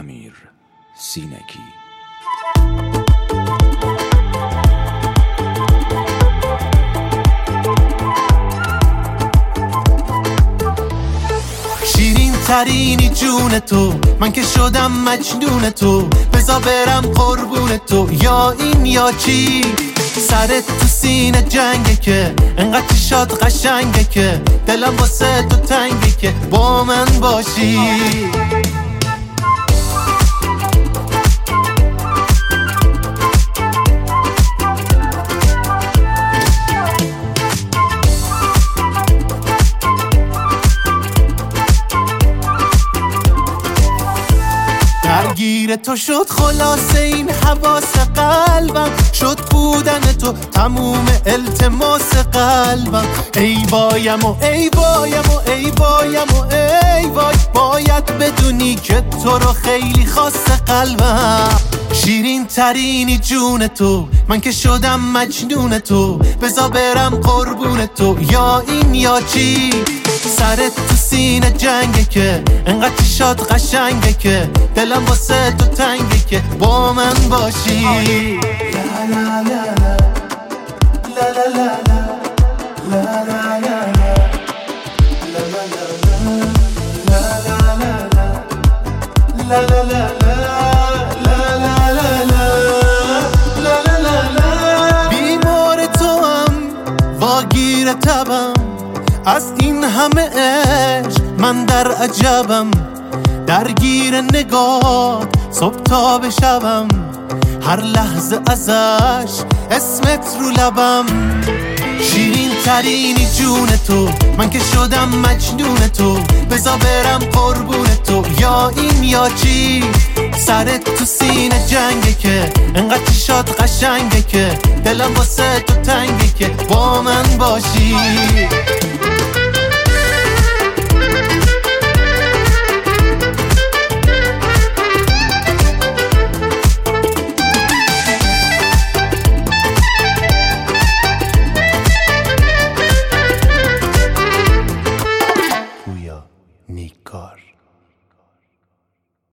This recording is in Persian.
امیر سینگی. شیرین ترینی جون تو، من که شدم مجنون تو، بذار برم قربون تو، یا این یا چی؟ سرت تو سینه جنگه که انقدر چشات قشنگه که دلم واسه تو تنگه که با من باشی. درگیر تو شد خلاصه این حواس قلبم، شد بودن تو تموم التماس قلبم. ای وایم و ای وایم و ای وایم و ای وای، باید بدونی که تو رو خیلی خاص قلبم. شیرین ترینی جون تو، من که شدم مجنون تو، بذار برم قربون تو، یا این یا چی؟ سرت تو سینه جنگه که انقدر چشات قشنگه که دلم واسه تو تنگه که با من باشی. لا لا لا لا لا لا لا لا لا لا لا لا بیمار تو هم واگیر تبم، از این همه عشق من در عجبم. درگیر نگاه صبح تا به شبم، هر لحظه ازش اسمت رو لبم. شیرین ترینی جون تو، من که شدم مجنون تو، بذار برم قربون تو، یا این یا چی؟ سرت تو سینه جنگه که انقدر چشات قشنگه که دلم واسه تو تنگه که با من باشی.